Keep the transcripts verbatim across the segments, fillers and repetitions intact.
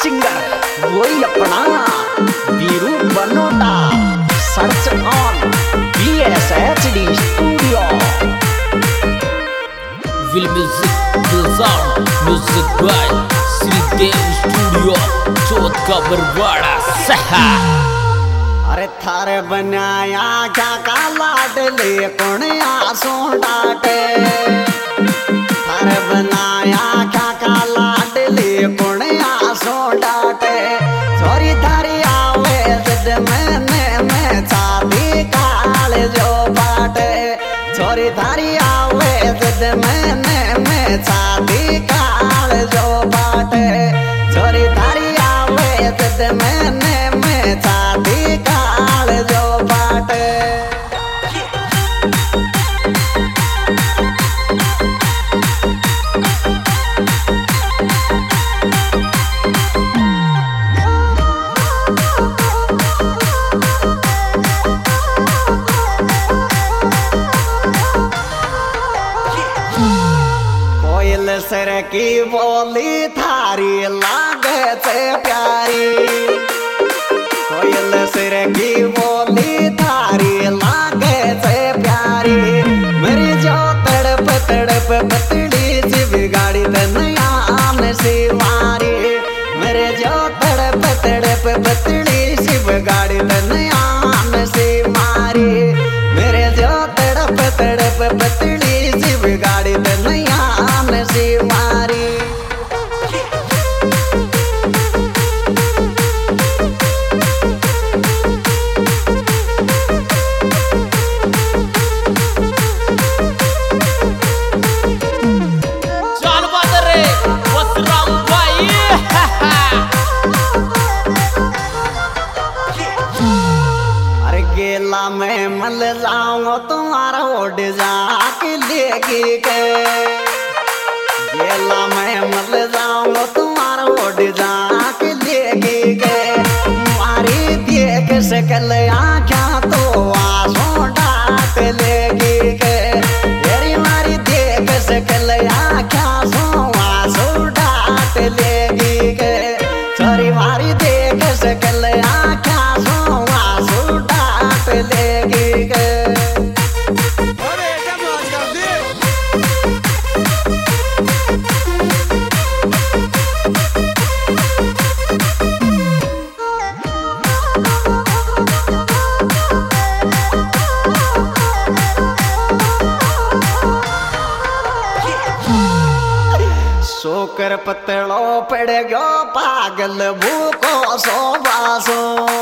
Singer वही अपना Veeru Banota. Search on B S H D studio. Will music will sound music by Shridev studio Chauth ka Barwara सहा। अरे थारे बनाया क्या का लाडले कौन आंसू डाटे। थारे बनाया क्या का लाडले कौन आंसू डाटे। छोरी थारी आवे जद मैंने मैं चांदी काल जो बाटे। छोरी थारी आवे जद मैंने मैं चांदी काल जो बाटे। छोरी थारी आवे जद मैंने मैं चांदी काल जो बाटे। कोयल सर की बोली थारी लागे से प्यारी। कोयल सिर की बोली थारी लागे से प्यारी। मेरी जो तड़प तड़प पतड़ी सी बिगाड़ी तनयान सी मारी। मेरे जो तड़प तड़प पतड़ी सी बिगाड़ी तनयान सी मारी। मेरे जो तड़प तड़प पतड़ी सी बिगाड़ी तनयान सी मारी। अरे गेला मैं मल जाऊंगा तुम्हारा ओढ़ जाके लेगी के। गेला मैं मल जाऊंगा तुम्हारा ओढ़ जाके लेगी के। मारी देख सकल आँखा तो आंसू डाट लेगी के। तेरी मारी देख सकल आँखा तो आंसू डाट लेगी के। छोरी मारी देख सकल आँखा तो आंसू डाट लेगी के। सोकर पतड़ो पड़ गयो पागल भूको सो बासो।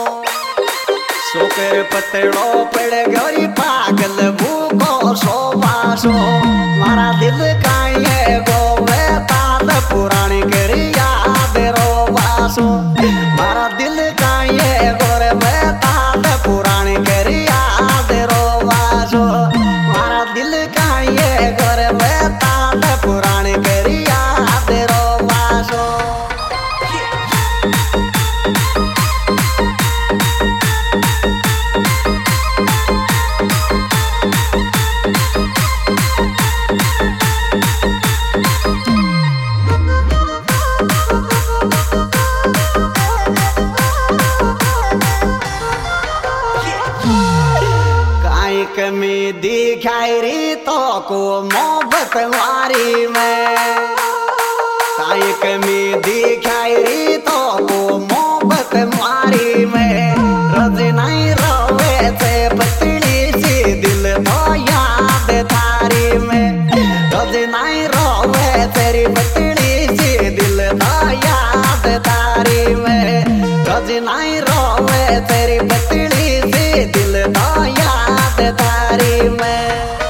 सोकर पतड़ो पड़ गयो पागल भूको सो बासो। मारा दिल काये गोवे ताल पुरानी करी याद रो बासो। मारा दिल काये गोरे में ताल पुरानी करी याद रो बासो। मारा दिल काये गोरे में ताल पुरानी करी याद रो बासो। काई कमी दिखाई री तो को मोहब्बत मारी में। काई कमी दिखाई री तो को मोहब्बत मारी में। रज नहीं रोवे से पतली सी दिल तो याद थारी में। रज नहीं रोवे तेरी पतली सी दिल तो याद थारी में। रज नहीं रोवे तेरी पतली सी दिल तो याद थारी में।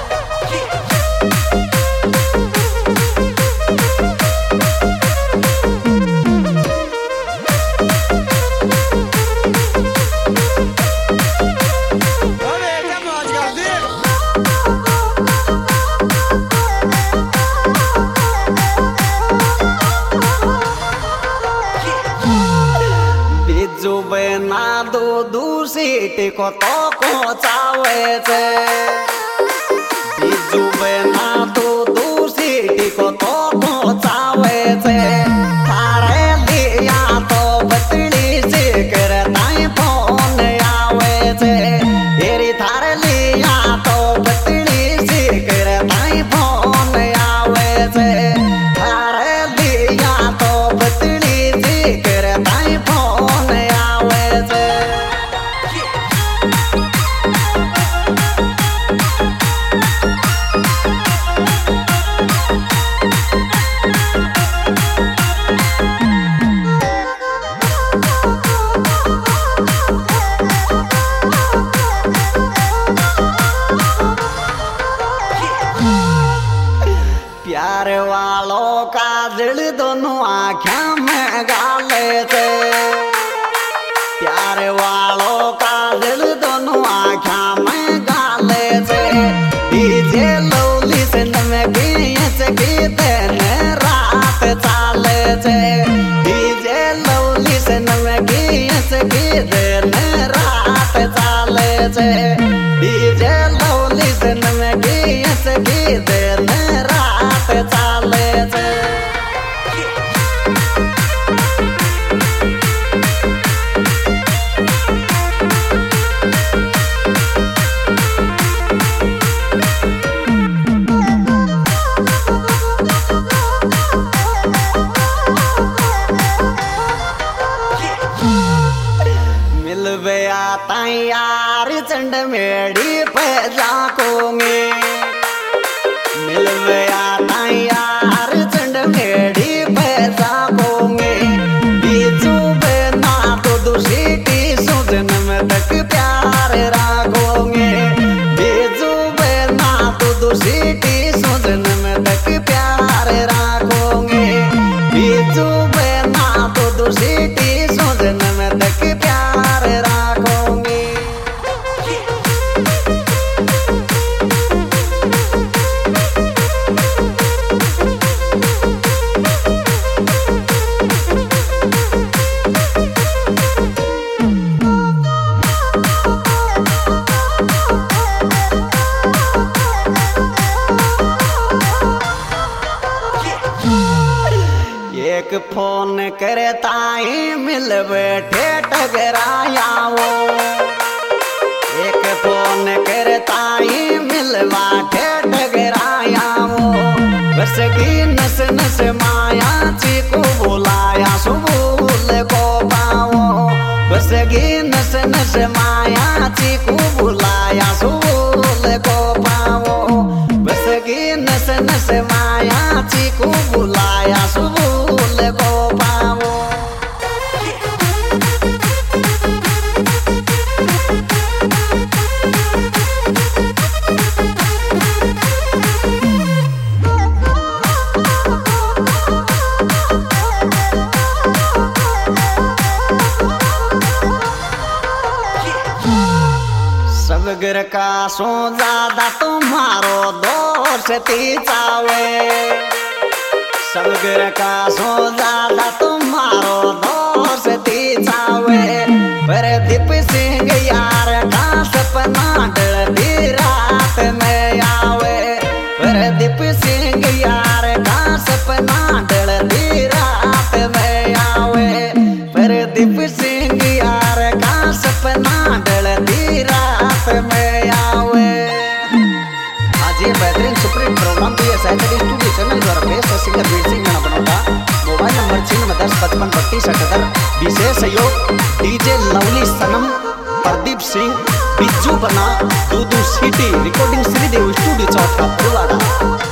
बिजू बना दो दूसरी को तो को चावे से। बिजू बना दो दूसरी को तो को चावे से। थारे लिया तो दोनों आँखा में गाले थे प्यार वालों का दिल दोनों आँखा में गाले थे डीजे लवली से नमकी की दिन रात चाले थे डीजे लवली से नमकी की दिन रात चाले थे डीजे लवली से नमकी की दिन रात चाले थे। मिलवे आता यार चंड मेड़ी पे जाकोंगे मिलवे आता यार चंड मेड़ी पे जाकोंगे बीजू बेना तो दूसरी सुजन में तक प्यार राखोगे बीजू बेना तो दूसरी सुजन में तक प्यार राखोगे बीजू बेना तो दूसरी सुजन में तक प्यार राखोगे। एक फोन करे ताई मिल बैठे टगराया वो एक फोन करे ताई मिल बाठे टगराया वो बस की नस नस माया चीकू बुलाया सुबूल को पाओ बस की नस नस माया चीकू बुलाया सुबूल को पाओ बस की नस नस माया चीकू बुलाया सुबूल को पाओ। सब गिर का सो ज्यादा तुम्हारो दोस्ती चावे सब गिर का सो ज्यादा तुम्हारो दोस्ती चावे प्रदीप सिंह यार का सपना डरती रात में आवे प्रदीप सिंह यार का सपना डरती रात में आवे प्रदीप सिंह यार का सपना डरती रात में आवे। आज ये बेहतरीन सुप्रीम प्रोग्राम भी सैटरडे स्टूडियो चैनल द्वारा पेश है सिंगर वीर सिंह गाना बनौता मोबाइल नंबर छियानवे दस पचपन बत्तीस अठहत्तर विशेष सहयोग डीजे लवली सनम प्रदीप सिंह बिज्जू बना Dudu city recording Shridev studio चौथा फुलवाड़ा।